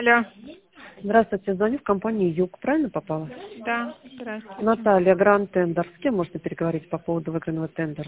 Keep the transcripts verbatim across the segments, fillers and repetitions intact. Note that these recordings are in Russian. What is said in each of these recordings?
Алло. Здравствуйте, звоню в компанию «Юг». Правильно попала? Да, здравствуйте. Наталья, Гранд Тендер. С кем можно переговорить по поводу выигранного тендера?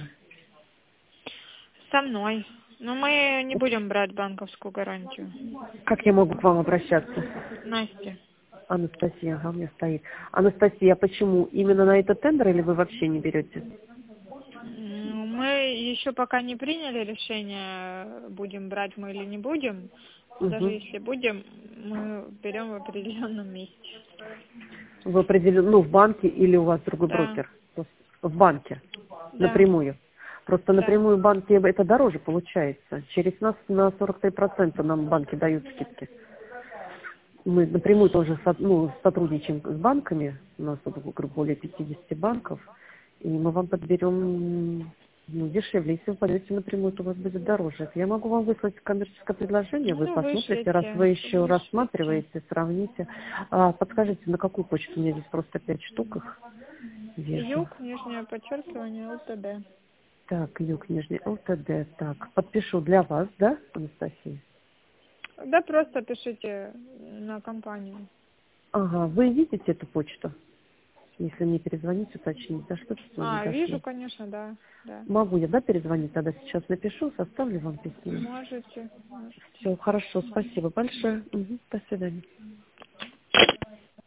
Со мной. Но мы не будем брать банковскую гарантию. Как я могу к вам обращаться? Настя. Анастасия, ага, у меня стоит. Анастасия, а почему? Именно на этот тендер или вы вообще не берете? Ну, мы еще пока не приняли решение, будем брать мы или не будем. Даже Угу. если будем, мы берем в определенном месте. Вы определены, ну, в банке или у вас другой Да, брокер? В банке, да, напрямую. Просто да. напрямую в банке это дороже получается. Через нас на сорок три процента нам банки дают скидки. Мы напрямую тоже со- ну, сотрудничаем с банками, у нас тут около более пятидесяти банков, и мы вам подберем ну, дешевле. Если вы пойдете напрямую, то у вас будет дороже. Я могу вам выслать коммерческое предложение, вы Ну, посмотрите, раз вышлите, вы еще вышлите. рассматриваете, сравните. А, подскажите, на какую почту? У меня здесь просто пять штук их вижу. Юг, нижнее подчеркивание, ЛТД. Так, юг, нижний, ЛТД. Так, подпишу для вас, да, Анастасия? Да, просто пишите на компанию. Ага, вы видите эту почту? Если мне перезвонить, уточнить, за что письмо не А, вижу, дошло. конечно, да, да. Могу я, да, перезвонить? Тогда сейчас напишу, составлю вам письмо. Можете, можете. Все, хорошо, спасибо большое. Мгм, до свидания.